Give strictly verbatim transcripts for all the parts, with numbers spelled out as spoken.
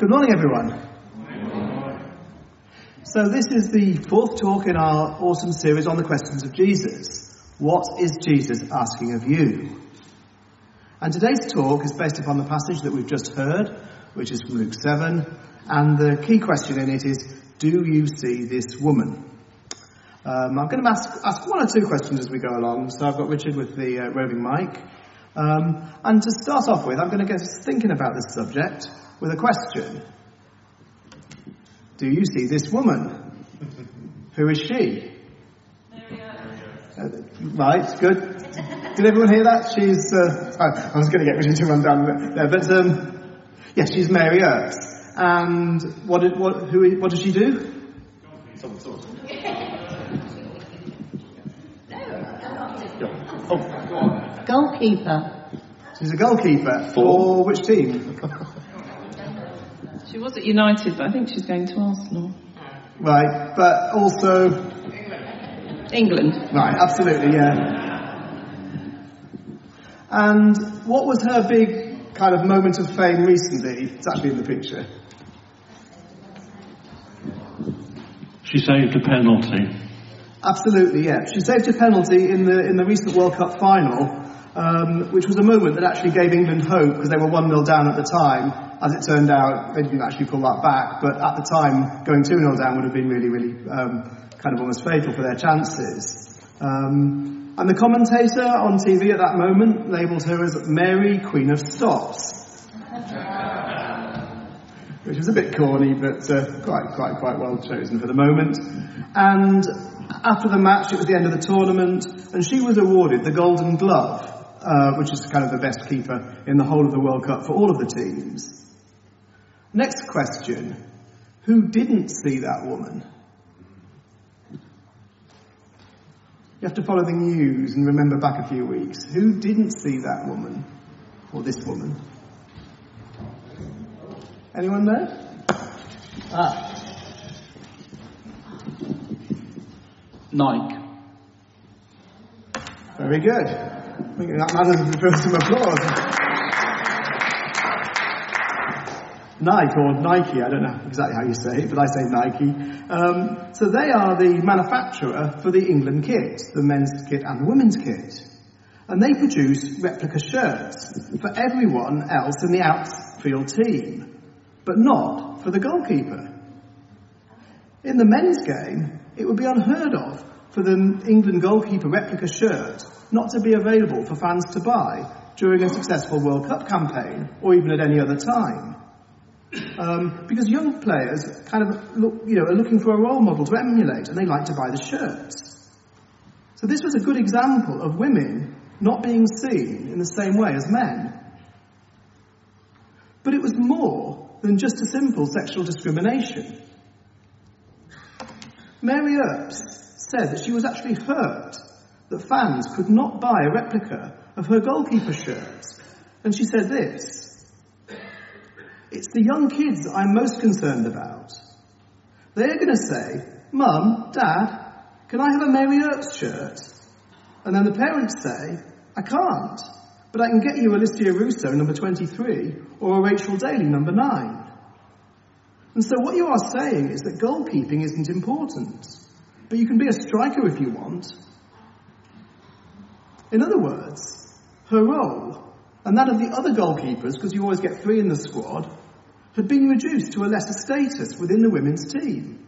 Good morning, everyone. So this is the fourth talk in our autumn series on the questions of Jesus. What is Jesus asking of you? And today's talk is based upon the passage that we've just heard, which is from Luke seven, and the key question in it is, do you see this woman? Um, I'm going to ask, ask one or two questions as we go along, so I've got Richard with the uh, roving mic. Um, and to start off with, I'm going to get us thinking about this subject with a question. Do you see this woman? Who is she? Uh, right, good. Did everyone hear that? She's, uh, I, I was going to get Richard to run down there, but um, yes, she's Mary Earps. And what did, what, who, what does she do? Oh. Goalkeeper. She's a goalkeeper. For which team? She was at United, but I think she's going to Arsenal. Right, but also... England. Right, absolutely, yeah. And what was her big kind of moment of fame recently? It's actually in the picture. She saved a penalty. Absolutely, yeah. She saved a penalty in the in the recent World Cup final, um, which was a moment that actually gave England hope because they were one nil down at the time. As it turned out, they didn't actually pull that back, but at the time, going two nil down would have been really, really um, kind of almost fatal for their chances. Um, and the commentator on T V at that moment labelled her as Mary, Queen of Stops. Which was a bit corny, but uh, quite, quite, quite well chosen for the moment. And after the match, it was the end of the tournament, and she was awarded the Golden Glove, uh, which is kind of the best keeper in the whole of the World Cup for all of the teams. Next question. Who didn't see that woman? You have to follow the news and remember back a few weeks. Who didn't see that woman? Or this woman? Anyone there? Ah. Nike. Very good. I think that matters deserves some applause. Nike, or Nike, I don't know exactly how you say it, but I say Nike. Um, so they are the manufacturer for the England kit, the men's kit and the women's kit. And they produce replica shirts for everyone else in the outfield team, but not for the goalkeeper. In the men's game, it would be unheard of for the England goalkeeper replica shirt not to be available for fans to buy during a successful World Cup campaign, or even at any other time. Um, because young players kind of look, you know, are looking for a role model to emulate, and they like to buy the shirts. So this was a good example of women not being seen in the same way as men. But it was more than just a simple sexual discrimination. Mary Earps said that she was actually hurt that fans could not buy a replica of her goalkeeper shirt. And she said this: "It's the young kids I'm most concerned about. They're going to say, 'Mum, Dad, can I have a Mary Earps shirt?' And then the parents say, 'I can't, but I can get you a Alicia Russo number twenty-three or a Rachel Daly number nine. And so what you are saying is that goalkeeping isn't important, but you can be a striker if you want." In other words, her role, and that of the other goalkeepers, because you always get three in the squad, had been reduced to a lesser status within the women's team.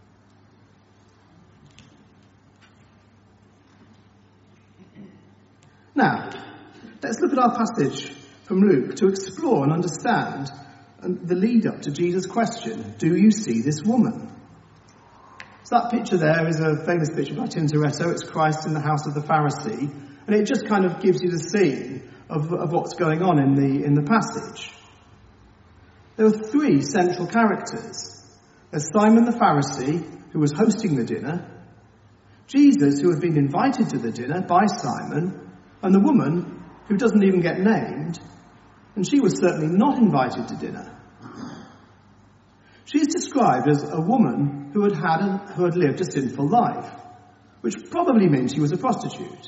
Now, let's look at our passage from Luke to explore and understand the lead-up to Jesus' question, do you see this woman? So that picture there is a famous picture by Tintoretto. It's Christ in the house of the Pharisee, and it just kind of gives you the scene of, of what's going on in the in the passage. There are three central characters. There's Simon the Pharisee, who was hosting the dinner, Jesus, who had been invited to the dinner by Simon, and the woman, who doesn't even get named, and she was certainly not invited to dinner. She's described as a woman who had had a, who had lived a sinful life, which probably means she was a prostitute.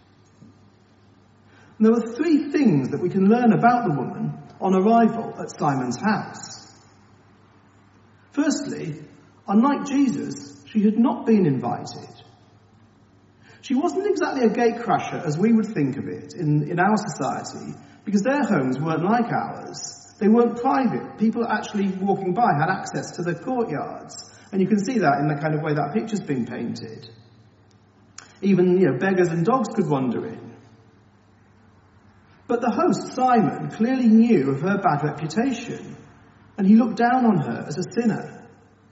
And there were three things that we can learn about the woman on arrival at Simon's house. Firstly, unlike Jesus, she had not been invited. She wasn't exactly a gatecrasher as we would think of it in, in our society, because their homes weren't like ours. They weren't private. People actually walking by had access to the courtyards. And you can see that in the kind of way that picture's been painted. Even, you know, beggars and dogs could wander in. But the host, Simon, clearly knew of her bad reputation, and he looked down on her as a sinner.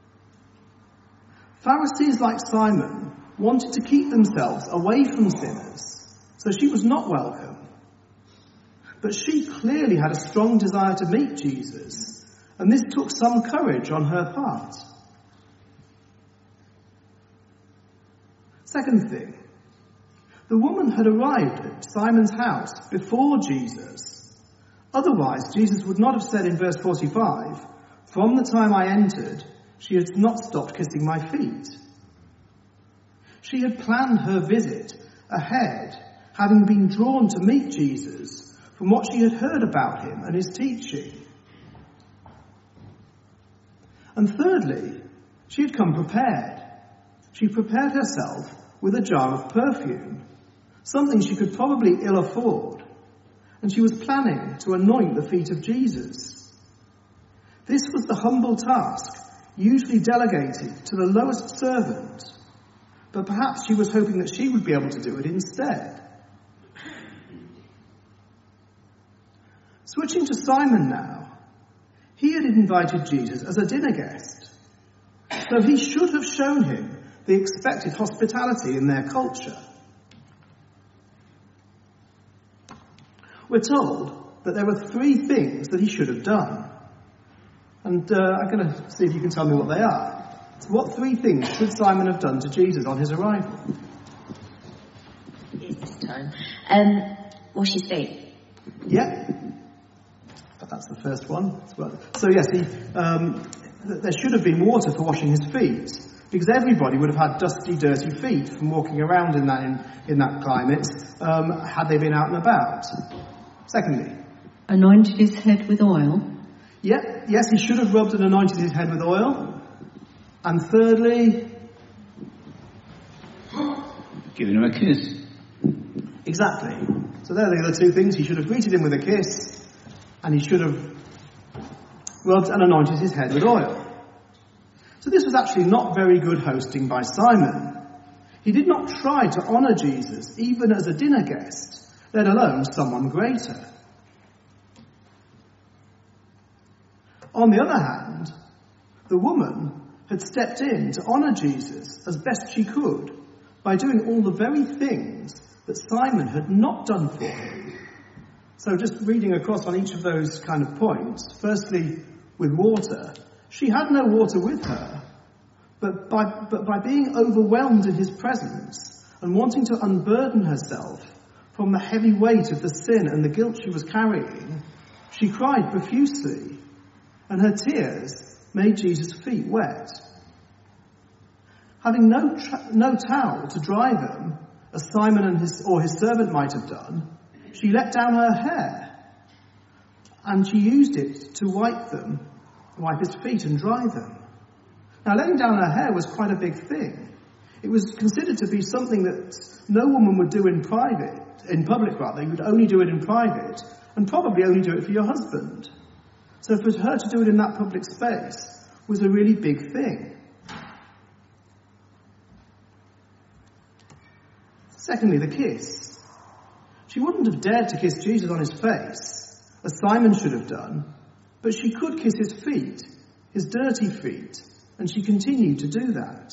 Pharisees like Simon wanted to keep themselves away from sinners, so she was not welcome. But she clearly had a strong desire to meet Jesus, and this took some courage on her part. Second thing, the woman had arrived at Simon's house before Jesus. Otherwise, Jesus would not have said in verse forty-five, "From the time I entered, she has not stopped kissing my feet." She had planned her visit ahead, having been drawn to meet Jesus from what she had heard about him and his teaching. And thirdly, she had come prepared. She prepared herself with a jar of perfume, something she could probably ill afford, and she was planning to anoint the feet of Jesus. This was the humble task usually delegated to the lowest servant, but perhaps she was hoping that she would be able to do it instead. Switching to Simon now, he had invited Jesus as a dinner guest, so he should have shown him the expected hospitality in their culture. We're told that there were three things that he should have done. And uh, I'm going to see if you can tell me what they are. So what three things should Simon have done to Jesus on his arrival? It's this time. Um, wash his feet. Yeah. That's the first one. So yes, he, um, there should have been water for washing his feet, because everybody would have had dusty, dirty feet from walking around in that in, in that climate, um, had they been out and about. Secondly, anointed his head with oil. Yeah, yes, he should have rubbed and anointed his head with oil. And thirdly, giving him a kiss. Exactly. So there are the two things. He should have greeted him with a kiss, and he should have rubbed and anointed his head with oil. So this was actually not very good hosting by Simon. He did not try to honour Jesus, even as a dinner guest, let alone someone greater. On the other hand, the woman had stepped in to honour Jesus as best she could by doing all the very things that Simon had not done for him. So just reading across on each of those kind of points, firstly, with water, she had no water with her, but by, but by being overwhelmed in his presence and wanting to unburden herself from the heavy weight of the sin and the guilt she was carrying, she cried profusely, and her tears made Jesus' feet wet. Having no tra- no towel to dry them, as Simon and his or his servant might have done, she let down her hair, and she used it to wipe them, wipe his feet and dry them. Now, letting down her hair was quite a big thing. It was considered to be something that no woman would do in private, in public rather. You would only do it in private, and probably only do it for your husband. So for her to do it in that public space was a really big thing. Secondly, the kiss. She wouldn't have dared to kiss Jesus on his face, as Simon should have done, but she could kiss his feet, his dirty feet, and she continued to do that.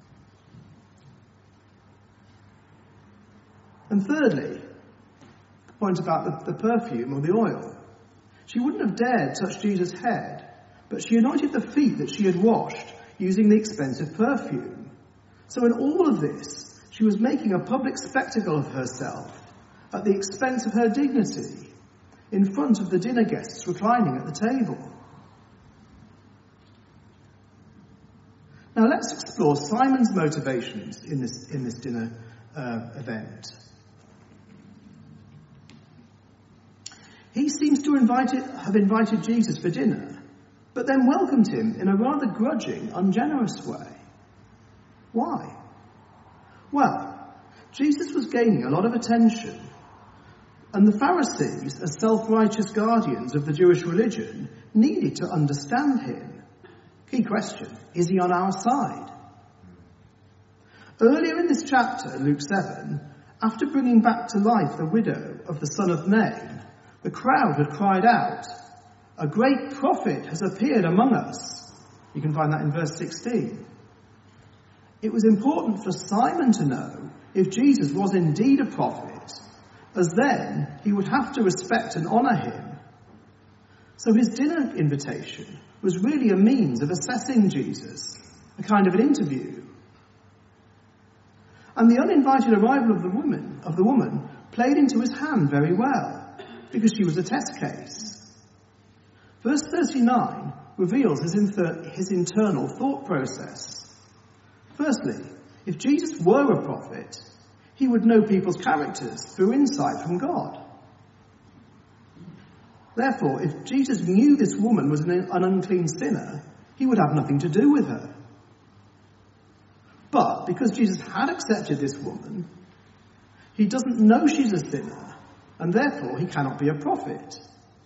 And thirdly, the point about the, the perfume or the oil. She wouldn't have dared touch Jesus' head, but she anointed the feet that she had washed using the expensive perfume. So in all of this, she was making a public spectacle of herself at the expense of her dignity in front of the dinner guests reclining at the table. Now let's explore Simon's motivations in this, in this dinner uh, event. He seems to invite it, have invited Jesus for dinner, but then welcomed him in a rather grudging, ungenerous way. Why? Well, Jesus was gaining a lot of attention, and the Pharisees, as self-righteous guardians of the Jewish religion, needed to understand him. Key question, is he on our side? Earlier in this chapter, Luke seven, after bringing back to life the widow of the son of Nain, the crowd had cried out, "A great prophet has appeared among us." You can find that in verse sixteen. It was important for Simon to know if Jesus was indeed a prophet, as then he would have to respect and honour him. So his dinner invitation was really a means of assessing Jesus, a kind of an interview. And the uninvited arrival of the woman, of the woman played into his hand very well, because she was a test case. Verse thirty-nine reveals his, infer- his internal thought process. Firstly, if Jesus were a prophet, he would know people's characters through insight from God. Therefore, if Jesus knew this woman was an, an unclean sinner, he would have nothing to do with her. But because Jesus had accepted this woman, he doesn't know she's a sinner, and therefore he cannot be a prophet.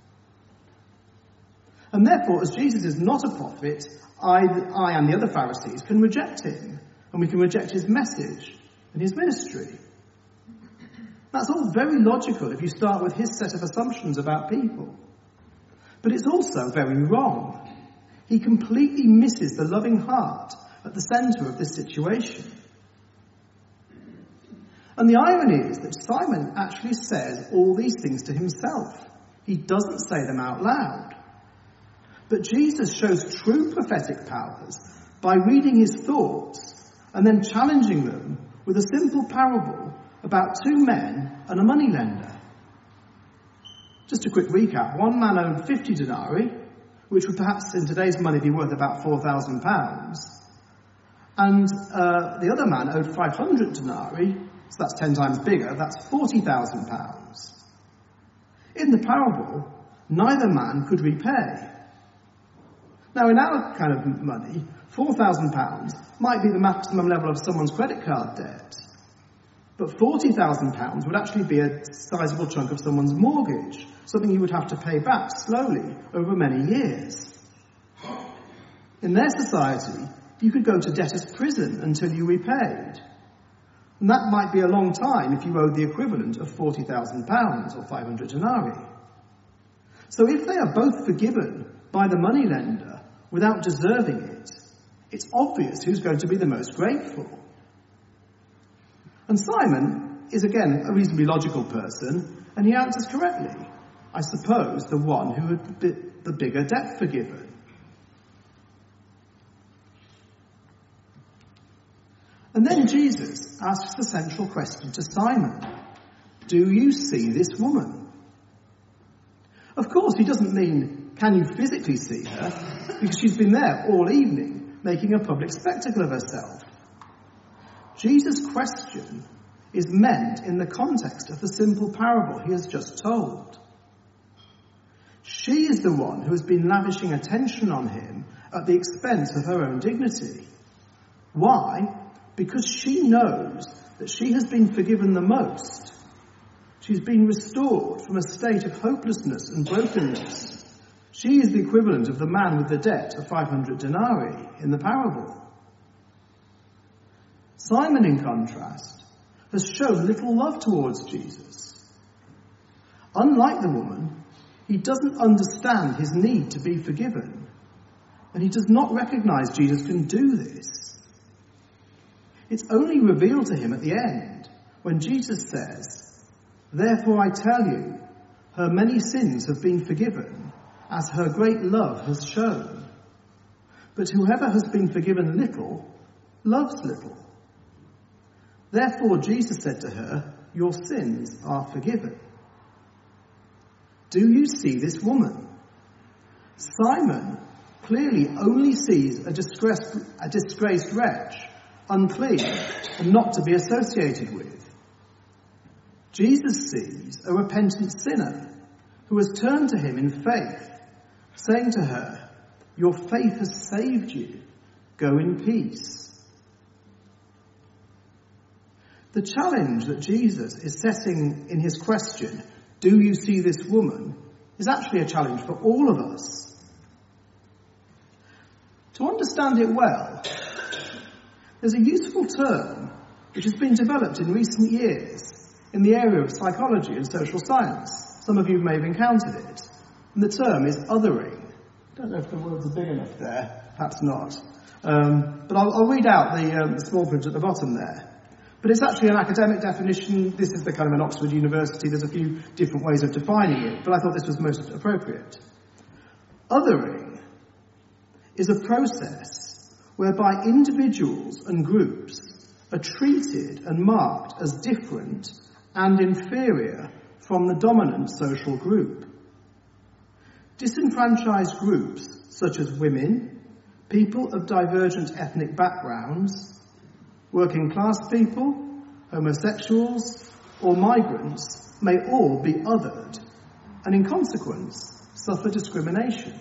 And therefore, as Jesus is not a prophet, I, I and the other Pharisees can reject him, and we can reject his message and his ministry. That's all very logical if you start with his set of assumptions about people. But it's also very wrong. He completely misses the loving heart at the centre of this situation. And the irony is that Simon actually says all these things to himself. He doesn't say them out loud. But Jesus shows true prophetic powers by reading his thoughts and then challenging them with a simple parable about two men and a moneylender. Just a quick recap. One man owed fifty denarii, which would perhaps in today's money be worth about four thousand pounds. And uh, the other man owed five hundred denarii, so that's ten times bigger, that's forty thousand pounds. In the parable, neither man could repay. Now, in our kind of money, four thousand pounds might be the maximum level of someone's credit card debt. But forty thousand pounds would actually be a sizable chunk of someone's mortgage, something you would have to pay back slowly over many years. In their society, you could go to debtor's prison until you repaid. And that might be a long time if you owed the equivalent of forty thousand pounds or five hundred denarii. So if they are both forgiven by the moneylender without deserving it, it's obvious who's going to be the most grateful. And Simon is again a reasonably logical person, and he answers correctly. I suppose the one who had the bigger debt forgiven. And then Jesus asks the central question to Simon. Do you see this woman? Of course, he doesn't mean, can you physically see her? Because she's been there all evening, making a public spectacle of herself. Jesus' question is meant in the context of the simple parable he has just told. She is the one who has been lavishing attention on him at the expense of her own dignity. Why? Because she knows that she has been forgiven the most. She's been restored from a state of hopelessness and brokenness. She is the equivalent of the man with the debt of five hundred denarii in the parable. Simon, in contrast, has shown little love towards Jesus. Unlike the woman, he doesn't understand his need to be forgiven, and he does not recognize Jesus can do this. It's only revealed to him at the end when Jesus says, "Therefore I tell you, her many sins have been forgiven, as her great love has shown. But whoever has been forgiven little, loves little." Therefore Jesus said to her, "Your sins are forgiven." Do you see this woman? Simon clearly only sees a disgraced, a disgraced wretch, unclean, and not to be associated with. Jesus sees a repentant sinner who has turned to him in faith, saying to her, Your faith has saved you. Go in peace. The challenge that Jesus is setting in his question, do you see this woman, is actually a challenge for all of us. To understand it well, there's a useful term which has been developed in recent years in the area of psychology and social science. Some of you may have encountered it. And the term is othering. I don't know if the words are big enough there. Perhaps not. Um, but I'll, I'll read out the, um, the small print at the bottom there. But it's actually an academic definition. This is the kind of an Oxford University. There's a few different ways of defining it, but I thought this was most appropriate. Othering is a process whereby individuals and groups are treated and marked as different and inferior from the dominant social group. Disenfranchised groups such as women, people of divergent ethnic backgrounds, working class people, homosexuals, or migrants may all be othered and in consequence suffer discrimination.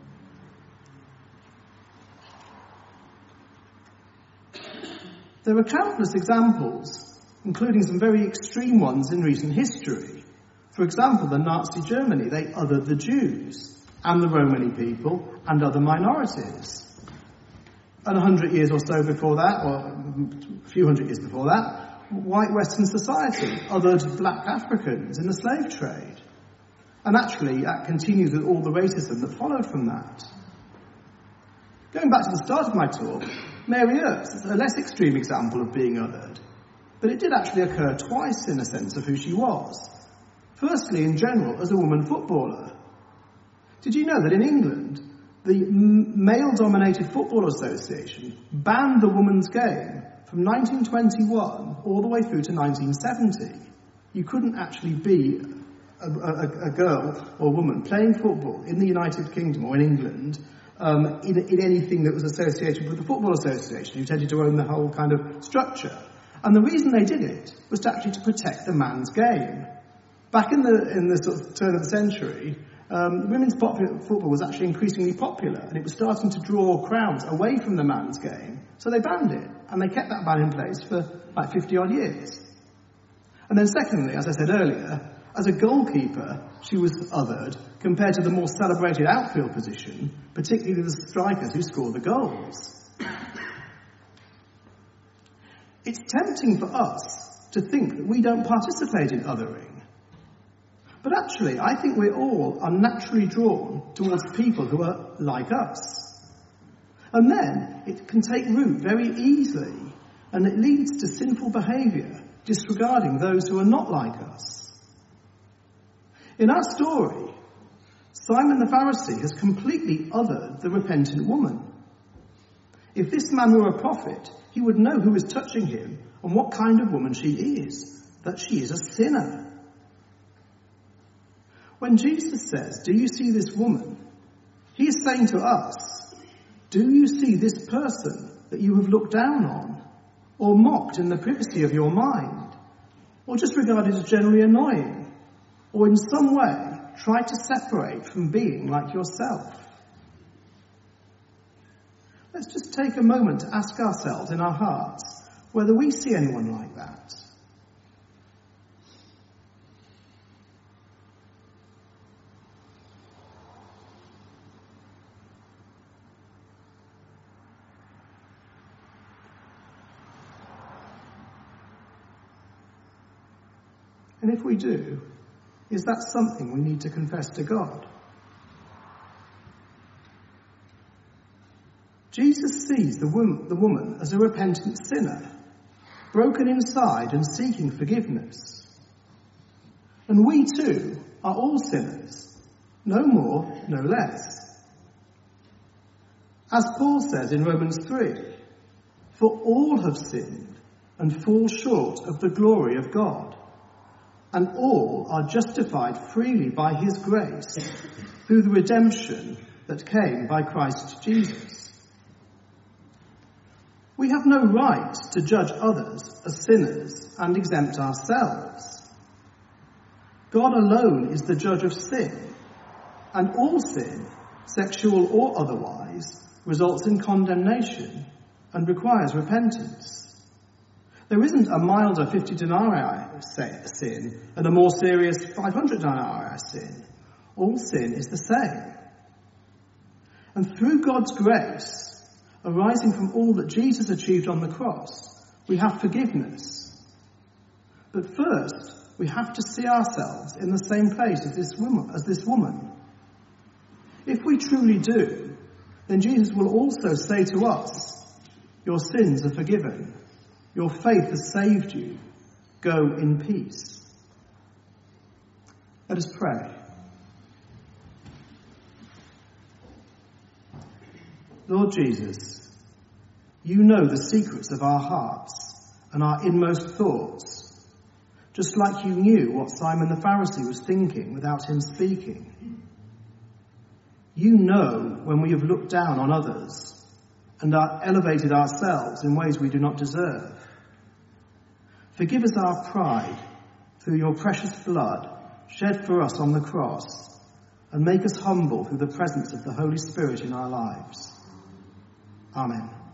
There are countless examples, including some very extreme ones in recent history. For example, the Nazi Germany, they othered the Jews and the Romani people and other minorities. And a hundred years or so before that, or a few hundred years before that, white Western society othered black Africans in the slave trade. And actually, that continues with all the racism that followed from that. Going back to the start of my talk, Mary Earps is a less extreme example of being othered. But it did actually occur twice in a sense of who she was. Firstly, in general, as a woman footballer. Did you know that in England, the male-dominated Football Association banned the women's game from nineteen twenty-one all the way through to nineteen seventy? You couldn't actually be a, a, a girl or woman playing football in the United Kingdom or in England um, in, in anything that was associated with the Football Association, who tended to own the whole kind of structure. And the reason they did it was to actually to protect the man's game. Back in the in the sort of turn of the century, Um, women's popular football was actually increasingly popular, and it was starting to draw crowds away from the man's game, so they banned it, and they kept that ban in place for like fifty odd years. And then secondly, as I said earlier, as a goalkeeper, she was othered compared to the more celebrated outfield position, particularly the strikers who score the goals. It's tempting for us to think that we don't participate in othering. But actually, I think we're all unnaturally drawn towards people who are like us. And then it can take root very easily, and it leads to sinful behaviour, disregarding those who are not like us. In our story, Simon the Pharisee has completely othered the repentant woman. If this man were a prophet, he would know who is touching him and what kind of woman she is, that she is a sinner. When Jesus says, do you see this woman? He is saying to us, do you see this person that you have looked down on, or mocked in the privacy of your mind, or just regarded as generally annoying, or in some way tried to separate from being like yourself? Let's just take a moment to ask ourselves in our hearts whether we see anyone like that. And if we do, is that something we need to confess to God? Jesus sees the woman, the woman as a repentant sinner, broken inside and seeking forgiveness. And we too are all sinners, no more, no less. As Paul says in Romans three, for all have sinned and fall short of the glory of God. And all are justified freely by his grace through the redemption that came by Christ Jesus. We have no right to judge others as sinners and exempt ourselves. God alone is the judge of sin, and all sin, sexual or otherwise, eyes results in condemnation and requires repentance. There isn't a milder fifty denarii sin and a more serious five hundred denarii sin. All sin is the same. And through God's grace, arising from all that Jesus achieved on the cross, we have forgiveness. But first, we have to see ourselves in the same place as this woman. As this woman. If we truly do, then Jesus will also say to us, your sins are forgiven. Your faith has saved you. Go in peace. Let us pray. Lord Jesus, you know the secrets of our hearts and our inmost thoughts, just like you knew what Simon the Pharisee was thinking without him speaking. You know when we have looked down on others and are elevated ourselves in ways we do not deserve. Forgive us our pride through your precious blood shed for us on the cross, and make us humble through the presence of the Holy Spirit in our lives. Amen.